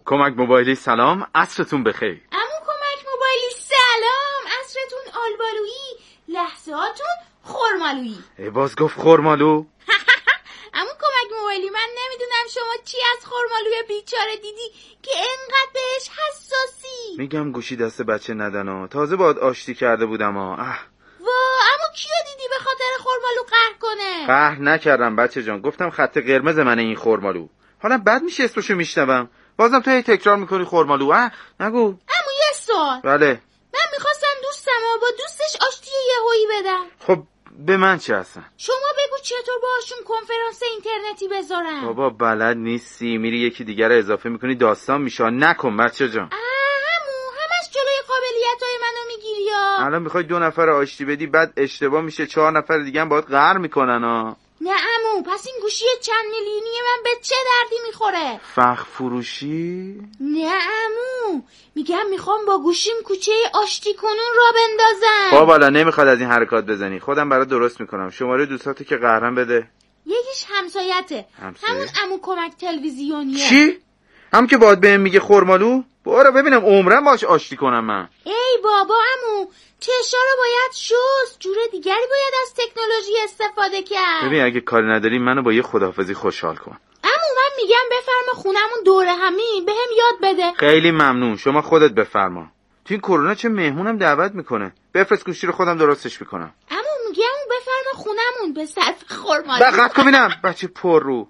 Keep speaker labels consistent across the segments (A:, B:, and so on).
A: کمک موبایلی سلام، عصرتون بخیر.
B: عمو کمک موبایلی سلام، عصرتون آلبالویی، لحظهاتون خرمالویی.
A: باز گفت خرمالو؟
B: عمو کمک موبایلی من نمیدونم شما چی از خرمالوی بیچاره دیدی که انقدر بهش حساسی.
A: میگم گوشی دست بچه ندن، تازه باهات آشتی کرده بودم.
B: وا عمو کیو دیدی به خاطر خرمالو قهر کنه؟
A: قهر نکردم بچه جان، گفتم خط قرمز منه این خرمالو. حالا بد میشه اسمشو میشنوم، بازم تو هی تکرار میکنی خرمالو. نگو.
B: عمو یه سوال.
A: بله.
B: من میخواستم دوستمو با دوستش آشتی یهویی بدم.
A: خب به من چه هستن؟
B: شما بگو چطور باهاشون کنفرانس اینترنتی بذارم.
A: بابا بلد نیستی، میری یکی دیگر رو اضافه میکنی، داستان میشه. نکن بچه جان.
B: عمو همش جلوی قابلیتای منو میگیری یا؟
A: الان میخوای 2 نفر آشتی بدی، بعد اشتباه میشه 4 نفر دیگه هم باهات قهر میکنن.
B: نه عمو، پس این گوشی چند میلیونی من به چه دردی میخوره؟
A: فخ فروشی؟
B: نه عمو، میگم میخوام با گوشیم کوچه آشتی کنون را بندازم.
A: خب حالا نمیخواد از این حرکات بزنی، خودم برات درست میکنم. شماره دوستاتو که قهرم بده.
B: یکیش همسایته. همون عمو کمک تلویزیونیه.
A: چی؟ هم که باید بهم میگه خرمالو؟ برو ببینم عمرم باش آشتی کنم من.
B: ای بابا عمو، چشا رو باید شست، جور دیگری باید از تکنولوژی استفاده کرد.
A: ببین اگه کاری نداری منو با یه خداحافظی خوشحال کن.
B: عمو من میگم بفرما خونمون دوره همی بهم یاد بده.
A: خیلی ممنون، شما خودت بفرما. تو این کرونا چه مهمونم دعوت میکنه. بفرست گوشی رو خودم درستش میکنم.
B: عمو میگم بفرما خونمون به صرف خرمالو.
A: دقت کن ببینم بچه پر رو.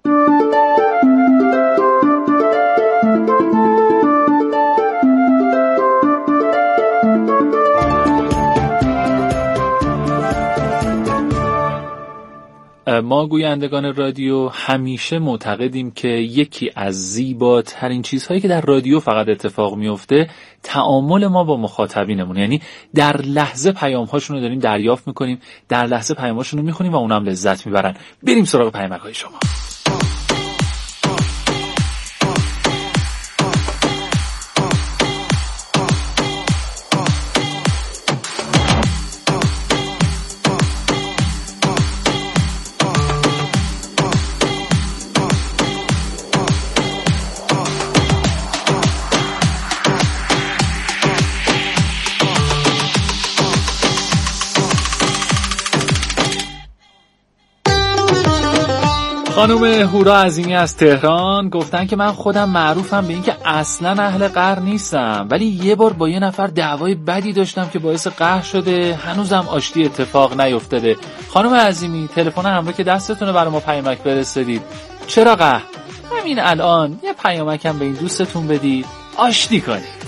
C: ما گویندگان رادیو همیشه معتقدیم که یکی از زیباترین چیزهایی که در رادیو فقط اتفاق میفته تعامل ما با مخاطبینمون، یعنی در لحظه پیام‌هاشون رو داریم دریافت میکنیم، در لحظه پیام‌هاشون رو میخونیم و اونم لذت میبرن. بریم سراغ پیامک‌های شما. خانم هورا عظیمی از تهران گفتن که من خودم معروفم به این که اصلا اهل قهر نیستم، ولی یه بار با یه نفر دعوای بدی داشتم که باعث قهر شده، هنوزم آشتی اتفاق نیفتاده. خانم عظیمی تلفن همراه که دستتونه برای ما پیامک فرستادید، چرا قهر؟ همین الان یه پیامکم به این دوستتون بدید آشتی کنید.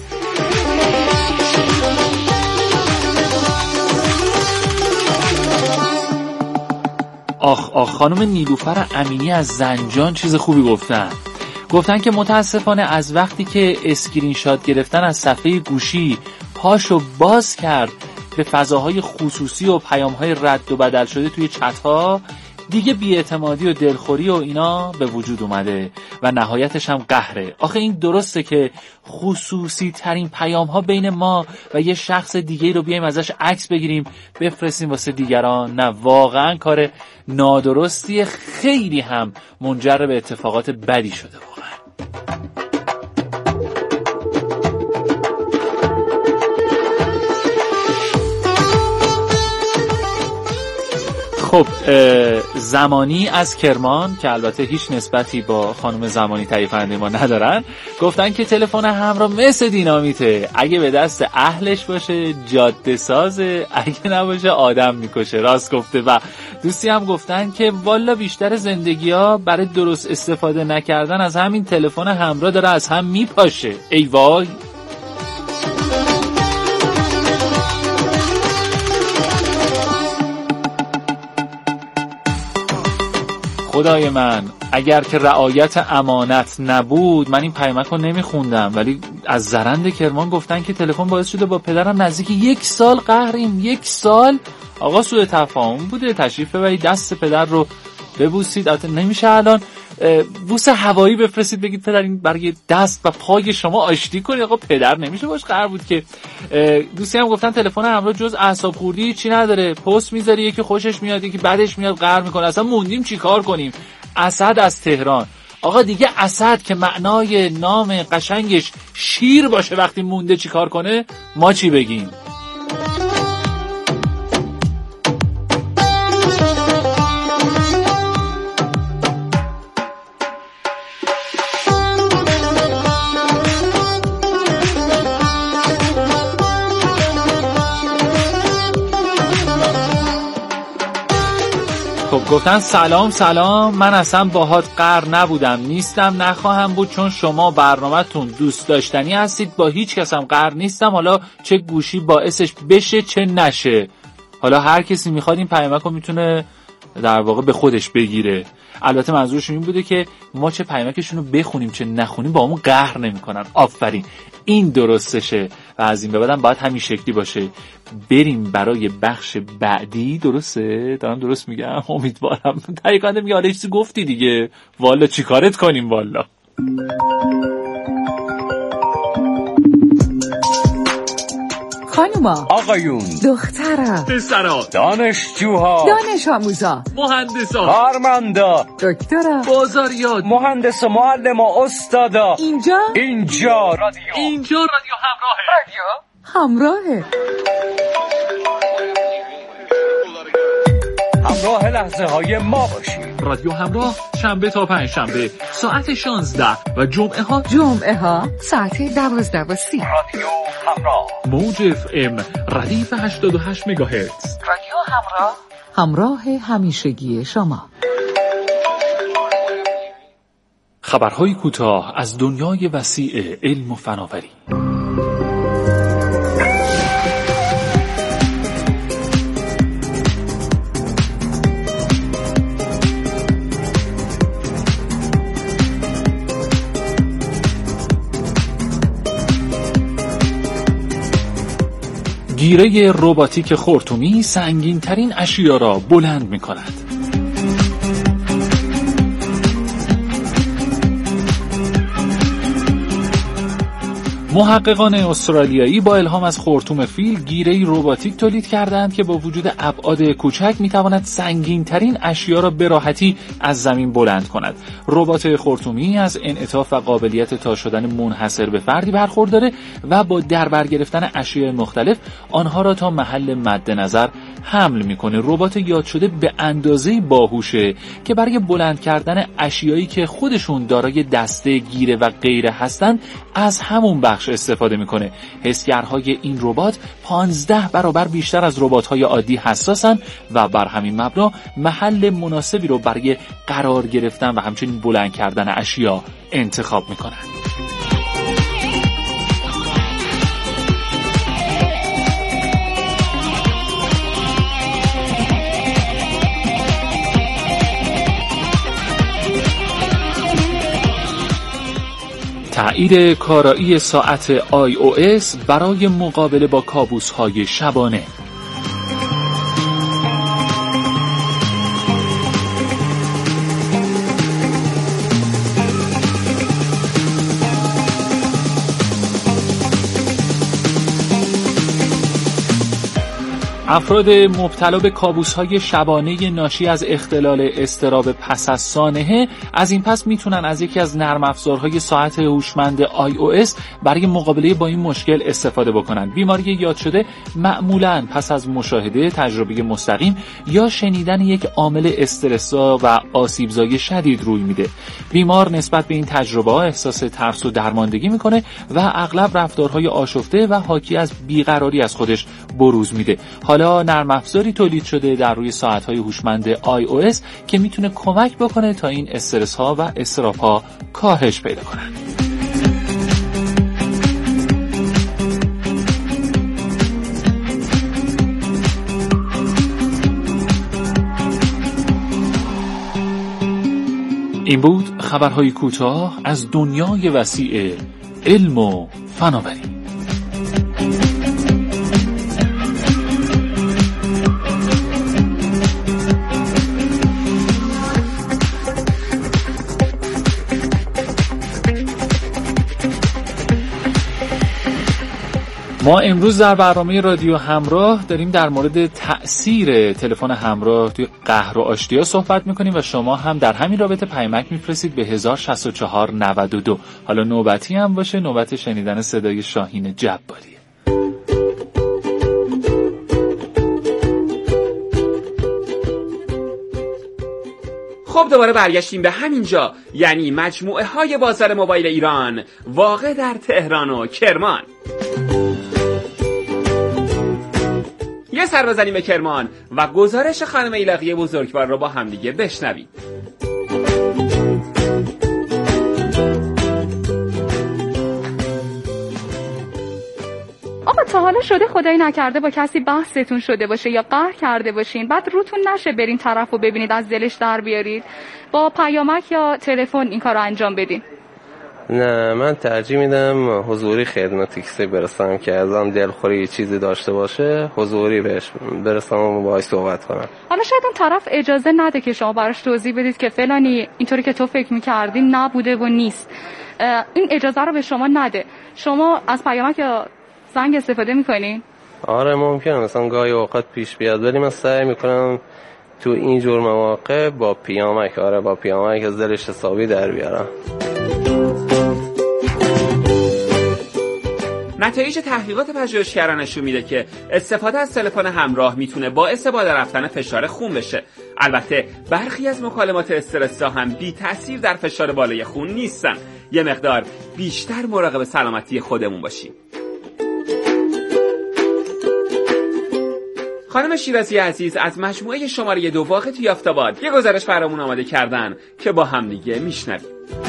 C: آخ خانم نیلوفر امینی از زنجان چیز خوبی گفتن که متاسفانه از وقتی که اسکرین شات گرفتن از صفحه گوشی پاشو باز کرد به فضاهای خصوصی و پیام‌های رد و بدل شده توی چت‌ها، دیگه بی‌اعتمادی و دلخوری و اینا به وجود اومده و نهایتش هم قهره. آخه این درسته که خصوصی ترین پیام ها بین ما و یه شخص دیگه رو بیایم ازش عکس بگیریم بفرستیم واسه دیگران؟ نه، واقعا کار نادرستیه، خیلی هم منجر به اتفاقات بدی شده واقعا. خب زمانی از کرمان که البته هیچ نسبتی با خانم زمانی تهیه کننده ما ندارن، گفتن که تلفن همراه مثل دینامیته، اگه به دست اهلش باشه جاده سازه، اگه نباشه آدم میکشه. راست گفته. و دوستی هم گفتن که والا بیشتر زندگی‌ها برای درست استفاده نکردن از همین تلفن همراه داره از هم میپاشه. ای وای. خدای من، اگر که رعایت امانت نبود من این پیامک رو نمیخوندم. ولی از زرند کرمان گفتن که تلفن باعث شده با پدرم نزدیک 1 سال قهریم. 1 سال آقا سوء تفاهم بوده، تشریف ببرید دست پدر رو ببوسید. البته نمیشه الان بوس هوایی بفرستید بگید پدر این برای دست و پای شما آشتی کنید. آقا پدر نمیشه باش قرار بود که. دوستی هم گفتن تلفن همراه جز اعصاب خوردی چی نداره، پست میذاری یکی خوشش میاد یکی بعدش میاد قهر میکنه، اصلا موندیم چی کار کنیم. اسد از تهران، آقا دیگه اسد که معنای نام قشنگش شیر باشه وقتی مونده چی کار کنه، ما چی بگیم؟ خب گفتن سلام من اصلا باهات قهر نبودم، نیستم، نخواهم بود، چون شما برنامه‌تون دوست داشتنی هستید، با هیچ کسم قهر نیستم، حالا چه گوشی باعثش بشه چه نشه. حالا هر کسی میخواد این پیامک رو میتونه در واقع به خودش بگیره. البته منظورشون این بوده که ما چه پیامکشون رو بخونیم چه نخونیم با همون قهر نمی‌کنن. آفرین، این درستشه و از این به بعدم باید همین شکلی باشه. بریم برای بخش بعدی. درسته؟ دارم درست میگم؟ امیدوارم. تهیه کننده میگه حالا چیزی گفتی دیگه، والا چی کارت کنیم والا.
D: خانوما،
E: آقایون،
D: دخترا،
C: پسرا،
E: دانشجوها،
D: دانش آموزا،
C: مهندسا،
E: کارمندا،
D: دکترا،
C: بازاریات،
E: مهندس و معلم و استادا.
D: اینجا
C: رادیو
D: همراهه.
E: همراه لحظه های ما باشید.
C: رادیو همراه شنبه تا پنجشنبه ساعت 16 و جمعه ها
D: ساعت 12:30.
E: رادیو همراه،
C: موج FM ردیف 88 مگاهرتز.
E: رادیو همراه،
D: همراه همیشگی شما.
C: خبرهای کوتاه از دنیای وسیع علم و فناوری. گیره رباتیک خرطومی سنگین‌ترین اشیا را بلند می‌کند. محققان استرالیایی با الهام از خرطوم فیل گیره‌ای رباتیک تولید کردند که با وجود ابعاد کوچک می‌تواند سنگین‌ترین اشیا را به راحتی از زمین بلند کند. ربات خرطومی از انعطاف و قابلیت تا شدن منحصر به فردی برخورداره و با دربر گرفتن اشیاء مختلف آنها را تا محل مد نظر حمل می‌کنه. ربات یاد شده به اندازه‌ای باهوشه که برای بلند کردن اشیایی که خودشون دارای دسته، گیره و غیره هستند از همون بخش استفاده میکنه. حسگرهای این ربات 15 برابر بیشتر از ربات‌های عادی حساسن و بر همین مبنا محل مناسبی رو برای قرار گرفتن و همچنین بلند کردن اشیا انتخاب میکنن. تغییر کارایی ساعت iOS برای مقابله با کابوس‌های شبانه. افراد مبتلا به کابوس‌های شبانه ناشی از اختلال اضطراب پس از سانحه از این پس میتونن از یکی از نرم افزارهای ساعت هوشمند iOS برای مقابله با این مشکل استفاده بکنن. بیماری یاد شده معمولاً پس از مشاهده تجربه مستقیم یا شنیدن یک عامل استرس‌زا و آسیب‌زای شدید روی میده. بیمار نسبت به این تجربه احساس ترس و درماندگی میکنه و اغلب رفتارهای آشفته و حاکی از بیقراری از خودش بروز میده. حالا نرم افزاری تولید شده در روی ساعت‌های هوشمند iOS که میتونه کمک بکنه تا این استرس‌ها و اضطراب‌ها کاهش پیدا کنن. این بود خبرهای کوتاه از دنیای وسیع علم و فناوری. ما امروز در برنامه رادیو همراه داریم در مورد تأثیر تلفن همراه توی قهر و آشتی‌ها صحبت میکنیم و شما هم در همین رابطه پیامک میفرستید به 106492. حالا نوبتی هم باشه، نوبت شنیدن صدای شاهین جباری.
F: خب دوباره برگشتیم به همین جا، یعنی مجموعه های بازار موبایل ایران واقع در تهران و کرمان. یه سر بزنیم به کرمان و گزارش خانم ایلاقی بزرگوار رو با همدیگه بشنویم.
G: آقا تا حالا شده خدایی نکرده با کسی بحثتون شده باشه یا قهر کرده باشین بعد روتون نشه برین طرف و ببینید از دلش در بیارید، با پیامک یا تلفن این کار رو انجام بدین؟
H: نه، من ترجیح میدم حضوری خدمت کسی برسم که ازم دلخوری چیزی داشته باشه، حضوری بهش برسم و باهاش صحبت کنم.
G: حالا شاید اون طرف اجازه نده که شما براش توضیح بدید که فلانی اینطوری که تو فکر می‌کردی نبوده و نیست، این اجازه رو به شما نده. شما از پیامک یا زنگ استفاده می‌کنین؟
H: آره ممکنه، مثلا گاهی اوقات پیش بیاد، ولی من سعی می‌کنم تو این جور مواقع با پیامک، با پیامک از دلش حسابی در بیارم.
F: نتایج تحقیقات پژوهشگران نشون میده که استفاده از تلفن همراه میتونه باعث بالا رفتن فشار خون بشه. البته برخی از مکالمات استرس‌زا هم بی تأثیر در فشار بالای خون نیستن. یه مقدار بیشتر مراقب سلامتی خودمون باشیم. خانم شیرازی عزیز از مجموعه شماره 2 واقع توی آفتاباد یه گزارش برامون آماده کردن که با هم دیگه میشنویم.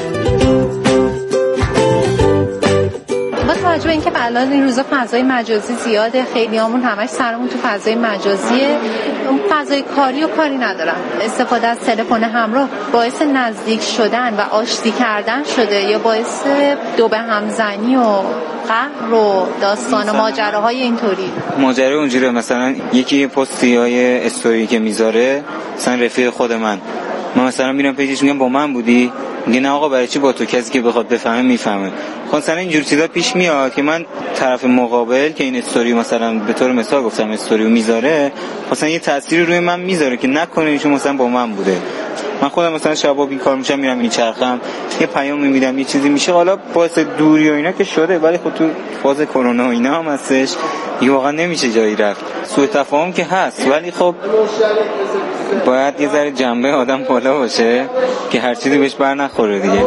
I: با توجه به اینکه الان این روزا فضای مجازی زیاده، خیلیامون همش سرمون تو فضای مجازیه، اون فضای کاری و کاری ندارن. استفاده از تلفن همراه باعث نزدیک شدن و آشتی کردن شده یا باعث دو به همزنی و قهر و داستان و ماجراهای اینطوری.
J: ماجرا اونجوریه، مثلا یکی پستی های استوری که میذاره، مثلا رفیق خود من مثلا میرم پیجش میگم با من بودی؟ میگه نه آقا برای چی با تو، کسی که بخواد بفهمه میفهمه. خب مثلا اینجور چیزا پیش میاد که من طرف مقابل که این استوری مثلا به طور مثال گفتم استوریو میذاره، مثلا یه تأثیری روی من میذاره که نکنه ایشون مثلا با من بوده. من خودم مثلا شبا این کار میشم، میرم میچرخم، یه پیام میدم، یه چیزی میشه، حالا باعث دوری و اینا که شده، ولی خب تو فاز کرونا و اینا هم هستش، دیگه واقعا نمیشه جایی رفت. سوء تفاهم که هست، ولی خب باید یه ذره جنبه آدم بالا باشه که هر چیزی بهش بر نخوره دیگه.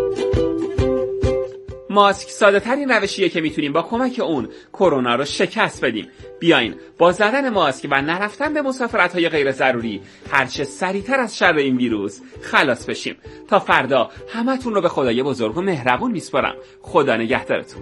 F: ماسک ساده ترین روشیه که میتونیم با کمک اون کرونا رو شکست بدیم. بیاین با زدن ماسک و نرفتن به مسافرت‌های غیر ضروری هرچه سریعتر از شر این ویروس خلاص بشیم. تا فردا همتون رو به خدای بزرگ و مهربون میسپارم. خدا نگهدارتون.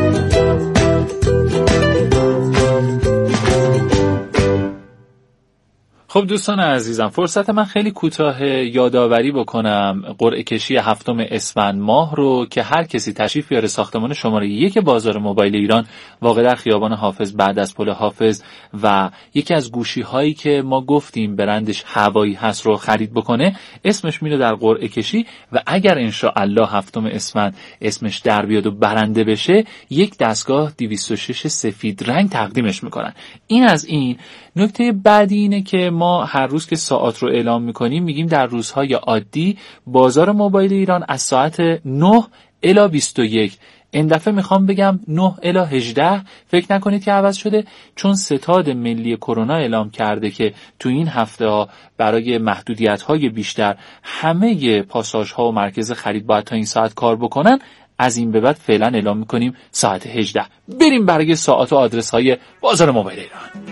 C: خب دوستان عزیزم، فرصت من خیلی کوتاه یادآوری بکنم قرعه کشی 7 اسفند ماه رو که هر کسی تشریف بیاره ساختمان شماره 1 بازار موبایل ایران واقع در خیابان حافظ بعد از پل حافظ و یکی از گوشی هایی که ما گفتیم برندش هوایی هست رو خرید بکنه، اسمش میره در قرعه کشی و اگر انشاءالله 7 اسفند اسمش در بیاد و برنده بشه، یک دستگاه 206 سفید رنگ تقدیمش میکنن. این از این. نکته بعدی اینه که ما هر روز که ساعت رو اعلام میکنیم میگیم در روزهای عادی بازار موبایل ایران از ساعت 9 الی 21. این دفعه میخوام بگم 9 الی 18. فکر نکنید که عوض شده، چون ستاد ملی کرونا اعلام کرده که تو این هفته ها برای محدودیت های بیشتر همه پاساژ ها و مرکز خرید باید تا این ساعت کار بکنن. از این به بعد فعلا اعلام میکنیم ساعت 18. بریم برای ساعت و آدرس های بازار موبایل ایران.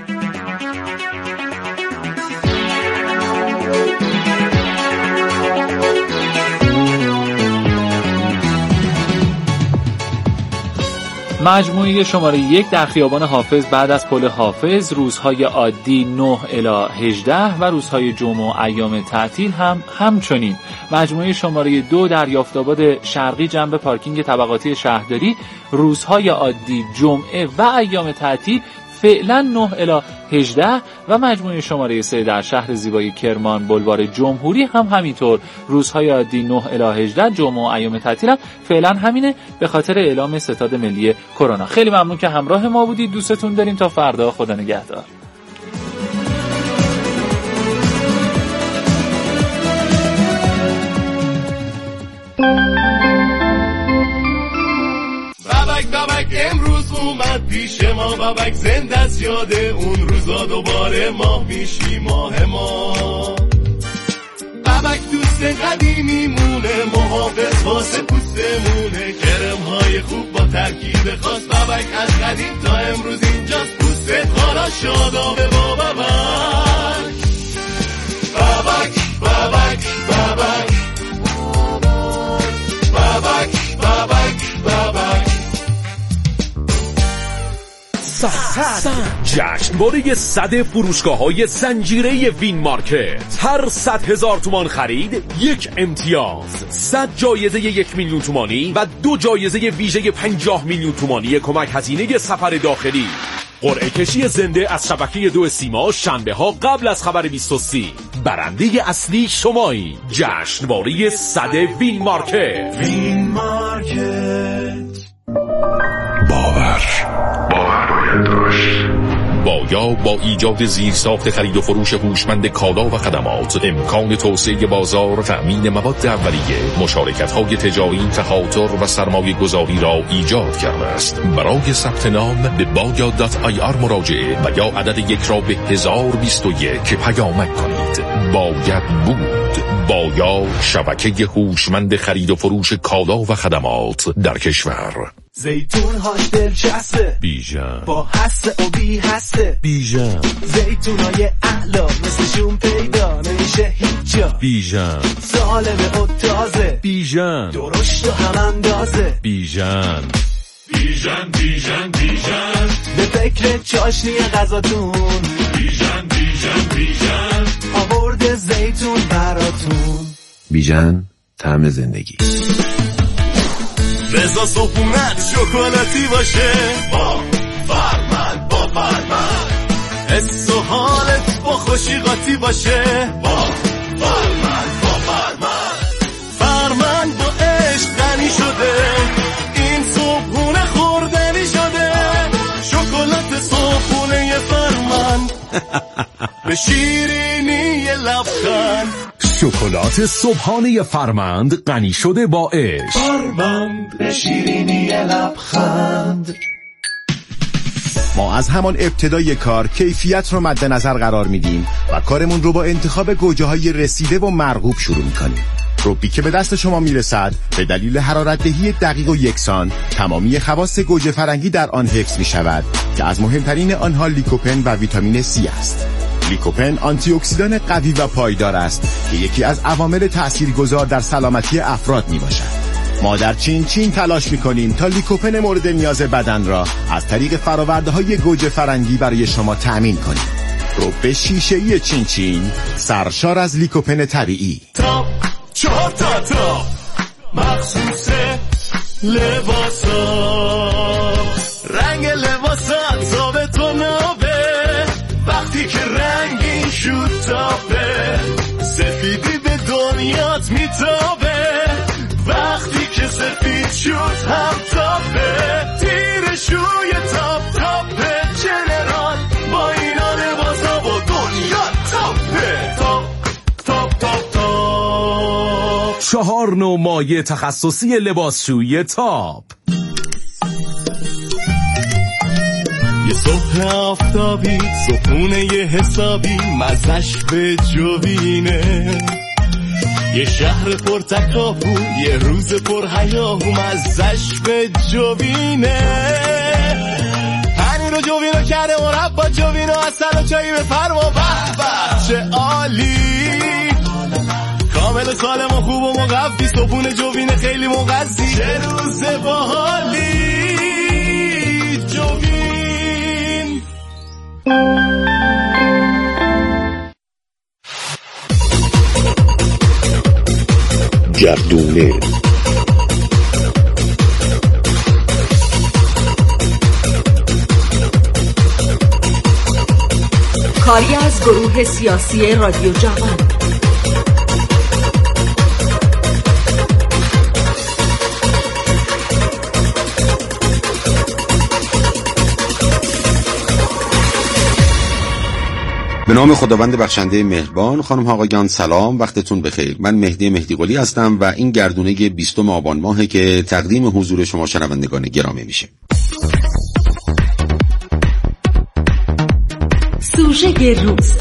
C: مجموعه شماره 1 در خیابان حافظ بعد از پل حافظ، روزهای عادی 9 الی 18 و روزهای جمعه و ایام تعطیل هم همچنین. مجموعه شماره 2 در یافت‌آباد شرقی جنب پارکینگ طبقاتی شهرداری، روزهای عادی، جمعه و ایام تعطیل فعلا 9 الی 18 و مجموعه شماره 3 در شهر زیبای کرمان بلوار جمهوری هم همینطور. روزهای عادی 9 الی 18، جمعه و ایام تعطیل هم فعلا همینه به خاطر اعلام ستاد ملی کرونا. خیلی ممنون که همراه ما بودید. دوستتون داریم. تا فردا، خدا نگهدار.
K: بابک امروز اومد پیش ما، بابک زنده از یاد اون روزا دوباره ماه میشی ماه ما. بابک دوست قدیمی مونه، محافظ واسه پوستمونه، کرم‌های خوب با ترکیب خاص. بابک از قدیم تا امروز اینجاست، پوستت حالا شادابه با بابک. بابک بابک بابک بابک بابک بابک.
L: جشنواره 100 فروشگاه‌های زنجیره وین مارکت. هر 100,000 تومان خرید یک امتیاز، 100 جایزه 1 میلیون تومانی و 2 جایزه ویژه 50 میلیون تومانی کمک هزینه سفر داخلی. قرعه کشی زنده از شبکه 2 سیما شنبه ها قبل از خبر 23. برنده اصلی شمایی. جشنواره 100 وین مارکت.
K: وین مارکت.
L: باور باید داشت. با ایجاد زیرساخت خرید و فروش هوشمند کالا و خدمات، امکان توسعه بازار، تأمین مواد اولیه، مشارکت‌های تجاری، تخاطر و سرمایه گذاری را ایجاد کرده است. برای ثبت نام به بایا.ir مراجعه و یا عدد 1 را به 1021 پیامک کنید. باید بود. بایا، شبکه هوشمند خرید و فروش کالا و خدمات در کشور.
K: زیتون هاش دلچسبه،
L: بیژن
K: با هسته و بی هسته،
L: بیژن
K: زیتون های احلا مثلشون پیدا نمیشه هیچ جا،
L: بیژن
K: سالمه و تازه،
L: بیژن
K: درشت و هم اندازه،
L: بیژن
K: بیژن بیژن بیژن به فکر چاشنی غذاتون، بیژن بیژن بیژن آورده زیتون براتون.
M: بیژن طعم زندگی.
K: رضا صبحونت شکلاتی باشه، با فرمند با فرمند، حس و حالت با خوشی قاطی باشه، با فرمند با فرمند، فرمند با عشق غنی شده، این صبحونه خوردنی شده، شکلات صبحونه فرمند به شیرینی لبخند.
L: شکلات صبحانه فرمند غنی شده با عشق.
K: فرمند به شیرینی لبخند.
N: ما از همان ابتدای کار کیفیت رو مد نظر قرار میدیم و کارمون رو با انتخاب گوجه‌های رسیده و مرغوب شروع میکنیم. روبی که به دست شما میرسد به دلیل حرارت‌دهی دقیق و یکسان تمامی خواص گوجه فرنگی در آن حفظ میشود که از مهمترین آنها لیکوپن و ویتامین C است. لیکوپن آنتی اکسیدان قوی و پایدار است که یکی از عوامل تاثیرگذار در سلامتی افراد میباشد. ما در چین تلاش میکنیم تا لیکوپن مورد نیاز بدن را از طریق فرآورده‌های گوجه فرنگی برای شما تأمین کنیم. روب شیشه‌ای چین سرشار از لیکوپن طبیعی.
K: تاپ 4 تا مخصوص لباسا، رنگ لباسا ثابت و نابه، وقتی که رنگین شد تابه، سفیدی به دنیات میتابه، وقتی که سفید شد هم تابه، تیر شوی تابه، جنرال با اینا لباسا با دنیا تابه. تاب
L: 4 نوع مایع تخصصی لباسشویی تاپ.
K: یه صبح آفتابی، صبحونه یه حسابی، مزش به جوینه، یه شهر پر تکاپو، یه روز پر هیاهو، مزش به جوینه، پنیر و جوینو کرده مربا، جوینو اصل و چایی به فرما، به چه عالی، کامل و سالم و خوب و مقفی، صبحونه جوینه خیلی مغذی، چه روز باحالی جوین.
L: گردونه
D: کاری از گروه سیاسی رادیو جوان.
N: به نام خداوند بخشنده مهربان. خانم ها آقایان سلام، وقتتون بخیر. من مهدی قلی هستم و این گردونه 20 آبان ماهه که تقدیم حضور شما شنوندگان گرامی میشه.
D: سوژه روز: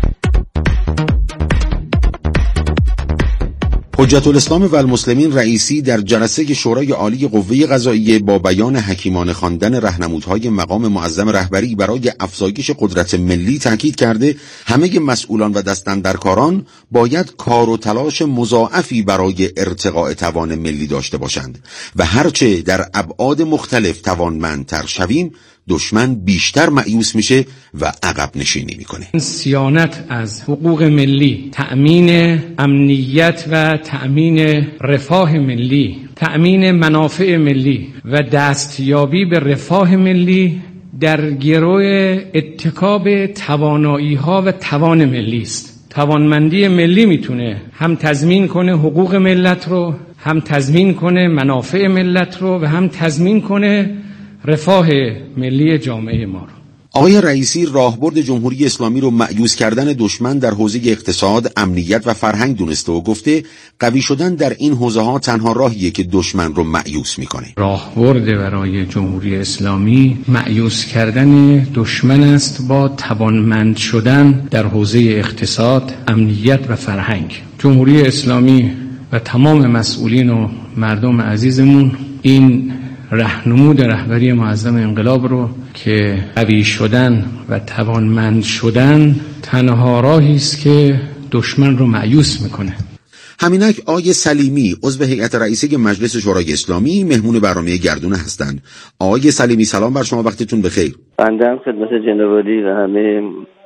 N: حجت الاسلام و المسلمین رئیسی در جلسه شورای عالی قوه قضاییه با بیان حکیمانه خواندن راهنمودهای مقام معظم رهبری برای افزایش قدرت ملی تاکید کرده همه مسئولان و دستاندرکاران باید کار و تلاش مضاعفی برای ارتقاء توان ملی داشته باشند و هرچه در ابعاد مختلف توانمندتر شویم دشمن بیشتر مایوس میشه و عقب نشینی میکنه.
O: صیانت از حقوق ملی، تأمین امنیت و تأمین رفاه ملی، تأمین منافع ملی و دستیابی به رفاه ملی در گروه اتکاب توانایی‌ها و توان ملی است. توانمندی ملی میتونه هم تضمین کنه حقوق ملت رو، هم تضمین کنه منافع ملت رو و هم تضمین کنه رفاه ملی جامعه ما رو.
N: آقای رئیسی راهبرد جمهوری اسلامی رو مأیوس کردن دشمن در حوزه اقتصاد، امنیت و فرهنگ دونسته و گفته قوی شدن در این حوزه‌ها تنها راهیه که دشمن رو مأیوس میکنه.
O: راهبرد برای جمهوری اسلامی مأیوس کردن دشمن است با توانمند شدن در حوزه اقتصاد، امنیت و فرهنگ. جمهوری اسلامی و تمام مسئولین و مردم عزیزمون این راهنمود رهبری معظم انقلاب رو که قوی شدن و توانمند شدن تنها راهی است که دشمن رو مایوس میکنه.
N: همینک آقای سلیمی عضو هیئت رئیسه مجلس شورای اسلامی مهمون برنامه گردونه هستند. آقای سلیمی سلام بر شما، وقتتون بخیر.
P: بنده هم خدمت جناب عالی و همه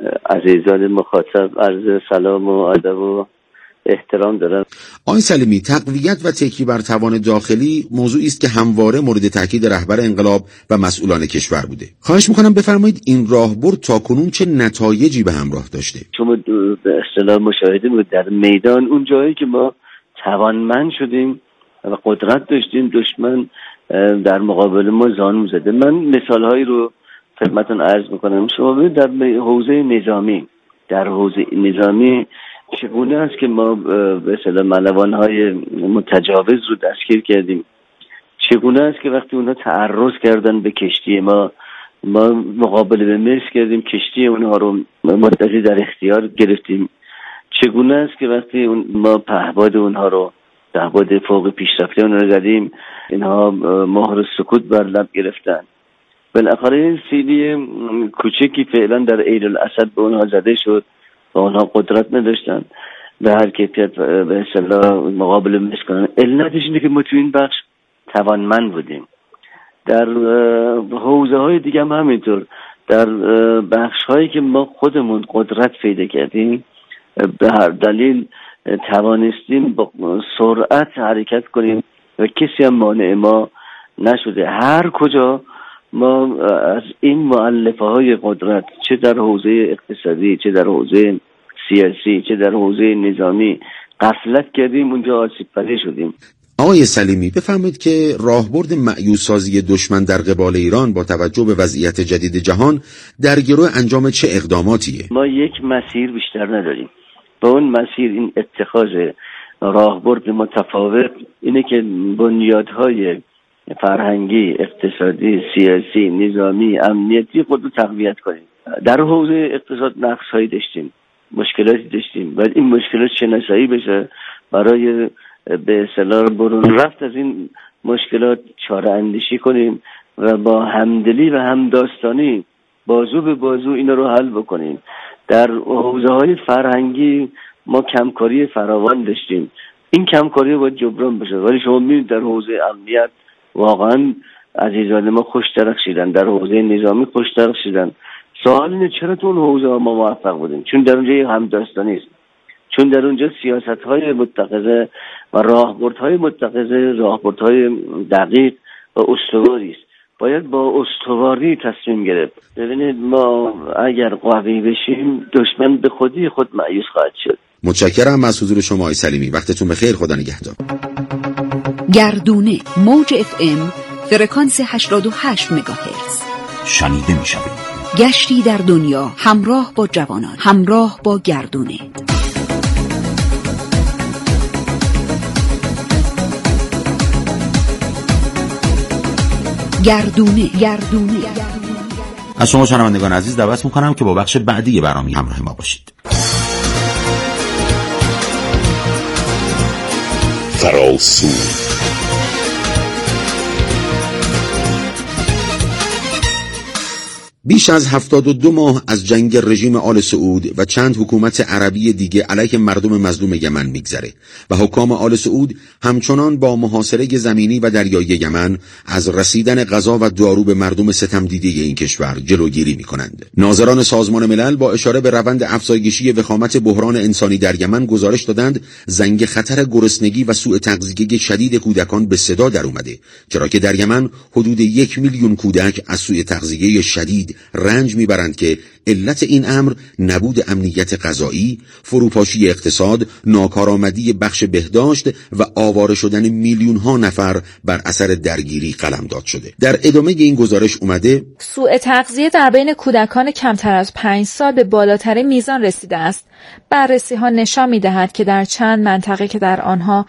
P: عزیزان مخاطب عرض سلام و ادب و احترام دارم.
N: آقای سلیمی، تقویت و تکیه بر توان داخلی موضوعی است که همواره مورد تاکید رهبر انقلاب و مسئولان کشور بوده. خواهش میکنم بفرمایید این راهبرد تاکنون چه نتایجی به همراه داشته؟
P: شما به اصطلاح مشاهده بود در میدان اون جایی که ما توانمند شدیم و قدرت داشتیم دشمن در مقابل ما زانو زده. من مثالهایی رو خدمتتون عرض میکنم. شما ببینید در حوزه نظامی چگونه است که ما به اصطلاح ملوان‌های متجاوز رو دستگیر کردیم، چگونه است که وقتی اونها تعرض کردن به کشتی ما مقابله به مصر کردیم، کشتی اونها رو مدتی در اختیار گرفتیم، چگونه است که وقتی ما پهپاد اونها رو پهپاد فوق پیشرفته اونها رو زدیم اینها مهر سکوت بر لب گرفتن. بالاخره این سیلی کوچکی فعلا در عین الاسد به اونها زده شد و اونها قدرت نداشتن به هر کیفیت به اصطلاح مقابله مصر کنن. علتش اینه که ما تو این بخش توانمند بودیم. در حوزه های دیگه هم همینطور، در بخش هایی که ما خودمون قدرت پیدا کردیم به هر دلیل توانستیم با سرعت حرکت کنیم و کسی هم مانع ما نشده. هر کجا ما از این مؤلفه های قدرت چه در حوزه اقتصادی، چه در حوزه سیاسی، چه در حوزه نظامی غفلت کردیم اونجا آسیب پذیر شدیم.
N: آقای سلیمی بفرمایید که راهبرد مأیوس سازی دشمن در قبال ایران با توجه به وضعیت جدید جهان در گروه انجام چه اقداماتیه؟
P: ما یک مسیر بیشتر نداریم. با اون مسیر این اتخاذ راهبرد متفاوت اینه که بنیادهای فرهنگی، اقتصادی، سیاسی، نظامی، امنیتی خود رو تقویت کنیم. در حوزه اقتصاد نقص‌هایی داشتیم، مشکلاتی داشتیم، باید این مشکلات شناسایی بشه برای به اصطلاح برون رفت از این مشکلات چاره اندیشی کنیم و با همدلی و همداستانی بازو به بازو اینا رو حل بکنیم. در حوزه‌های فرهنگی ما کمکاری فراوان داشتیم، این کمکاری باید جبران بشه. ولی شما می‌بینید در حوزه امنیت واقعا عزیزان ما خوش درخشیدن، در حوزه نظامی خوش درخشیدن. سوال اینه چرا تو اون حوزه ما موفق بودیم؟ چون در اونجا همداستانی است، چون در اونجا سیاست‌های متخذه و راهبردهای متخذه، راهبردهای دقیق و استواری است. باید با استواری تصمیم گرفت. ببینید ما اگر قوی بشیم دشمن به خودی خود مایوس خواهد شد.
M: متشکرم از حضور شما آقای سلیمی. وقتتون بخیر. خدا نگهدار.
D: گردونه موج FM فرکانس 88 مگاهرتز
Q: شنیده می‌شوید.
D: گشتی در دنیا همراه با جوانان، همراه با گردونه. گردونه.
Q: از شما شنوندگان عزیز دعوت میکنم که با بخش بعدی برنامه همراه ما باشید.
L: فراسو
M: بیش از 72 ماه از جنگ رژیم آل سعود و چند حکومت عربی دیگه علیه مردم مظلوم یمن میگذره و حکام آل سعود همچنان با محاصره زمینی و دریایی یمن از رسیدن غذا و دارو به مردم ستم دیده این کشور جلوگیری میکنند. ناظران سازمان ملل با اشاره به روند افزایشی وخامت بحران انسانی در یمن گزارش دادند زنگ خطر گرسنگی و سوء تغذیه شدید کودکان به صدا در اومده، چرا که در یمن حدود 1 میلیون کودک از سوء تغذیه شدید رنج میبرند که علت این امر نبود امنیت غذایی، فروپاشی اقتصاد، ناکارآمدی بخش بهداشت و آواره شدن میلیون ها نفر بر اثر درگیری قلمداد شده. در ادامه این گزارش اومده
R: سوء تغذیه در بین کودکان کمتر از 5 سال به بالاترین میزان رسیده است. بررسی ها نشان می‌دهد که در چند منطقه که در آنها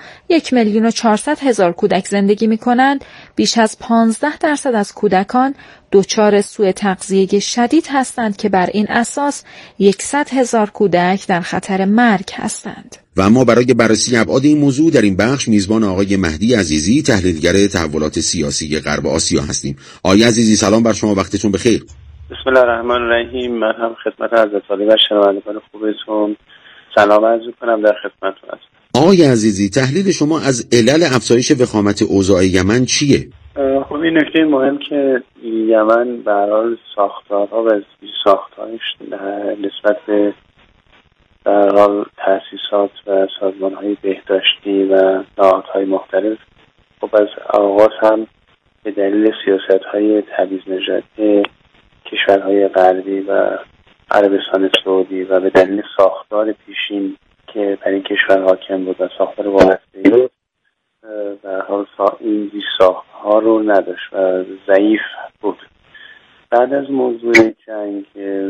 R: 1,400,000 کودک زندگی می‌کنند، بیش از 15% از کودکان دچار سوء تغذیه شدید هستند که بر این اساس 100,000 کودک در خطر مرگ هستند.
M: و اما برای بررسی ابعاد این موضوع در این بخش میزبان آقای مهدی عزیزی، تحلیلگر تحولات سیاسی غرب آسیا هستیم. آقای عزیزی سلام بر شما، وقتتون بخیر.
S: بسم الله الرحمن الرحیم. من هم خدمت حضرت عالی و شنوندگان خوبتون سلام عرض می‌کنم، در خدمتتون هستم.
M: آقای عزیزی تحلیل شما از علل افزایش وخامت اوضاع یمن چیه؟
S: خب این نکته مهم که یمن به هر حال ساختارها و ساختارش نسبت به در حال تأسیسات و سازمان‌های بهداشتی و نهادهای مختلف خب از آغاز هم به دلیل سیاست‌های تبعیض‌نژادی کشورهای غربی و عربستان سعودی و به دلیل ساختار پیشین که بر این کشور حاکم بود و ساختار وابسته بود در حال این ساختها رو نداشت و ضعیف بود. بعد از موضوع جنگ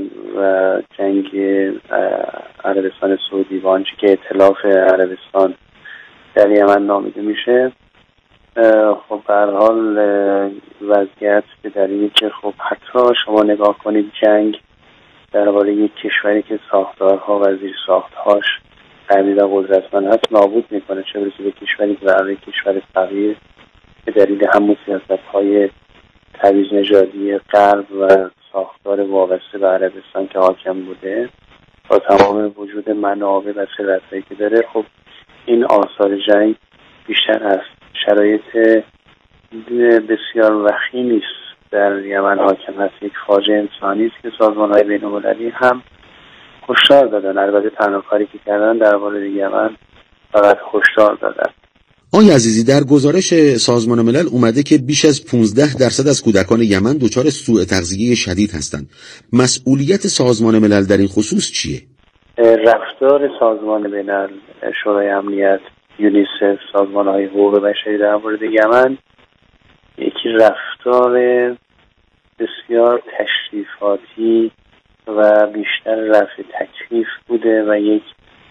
S: عربستان سعودی و آنچه که ائتلاف عربستان در یمن نامیده میشه، خب به هر حال وضعیت به دلیلی که خب حتی شما نگاه کنید جنگ درباره یک کشوری که ساختارها و زیر ساختهاش قوی و قدرتمند هست نابود میکنه، چه برسه به کشوری که برای کشور فقیر به دلیل همون سیاست‌های تبعیض‌نژادی غرب و ساختار وابسته به عربستان که حاکم بوده با تمام وجود منابع و ثروت‌هایی که داره، خب این آثار جنگ بیشتر هست. شرایط بسیار وخیمی است در یمن حاکم هست، یک فاجعه انسانی است که سازمان‌های بین‌المللی هم هشدار دادن. البته تنها کاری که کردن درباره یمن فقط هشدار دادن.
M: آقای عزیزی در گزارش سازمان ملل اومده که بیش از 15% از کودکان یمن دچار سوء تغذیه شدید هستند. مسئولیت سازمان ملل در این خصوص چیه؟
S: رفتار سازمان ملل، شورای امنیت، یونیسف، سازمان‌های حقوق بشری در مورد یمن یکی رفتار بسیار تشریفاتی و بیشتر رفع تکلیف بوده و یک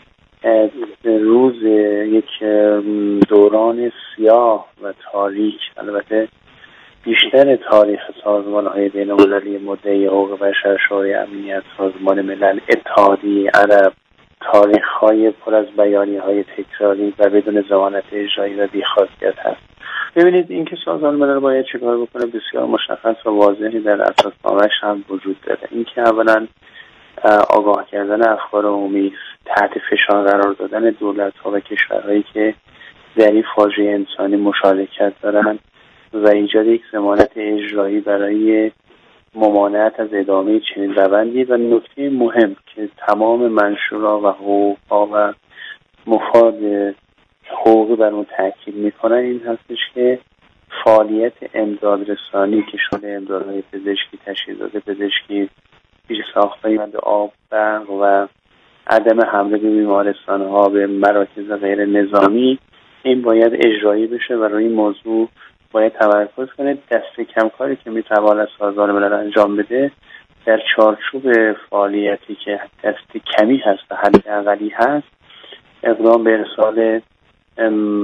S: دوران سیاه و تاریک. البته بیشتر تاریخ سازمان‌های بین‌المللی مدعی حقوق بشر، شورای امنیت، سازمان ملل، اتحادیه عرب، تاریخ‌های پر از بیانیه‌های تکراری و بدون ضمانت اجرایی و بی‌خاصیت هست. ببینید اینکه سازمان ملل باید چیکار بکنه بسیار مشخص و واضحی در اساسنامه‌اش هم وجود داره. اینکه اولا آگاه کردن افکار عمومی، تحت فشار قرار دادن دولت‌ها و کشورهایی که در این فاجعه انسانی مشارکت دارن و ایجاد یک ضمانت اجرایی برای ممانعت از ادامه چنین روندی. و نکته مهم که تمام منشورها و حقوق‌ها و مفاد حقوقی بر اون تاکید میکنن این هستش که فعالیت امدادرسانی که شده امدادهای پزشکی، تجهیزات پزشکی، زیرساخت‌های آب، برق و عدم حمله به بیمارستان‌ها، به مراکز غیر نظامی، این باید اجرایی بشه و روی این موضوع باید تمرکز کنه. دست کم کاری که میتواند سازمان ملل انجام بده در چارچوب فعالیتی که دست کمی هست و حد اقلی هست، اقدام به ارسال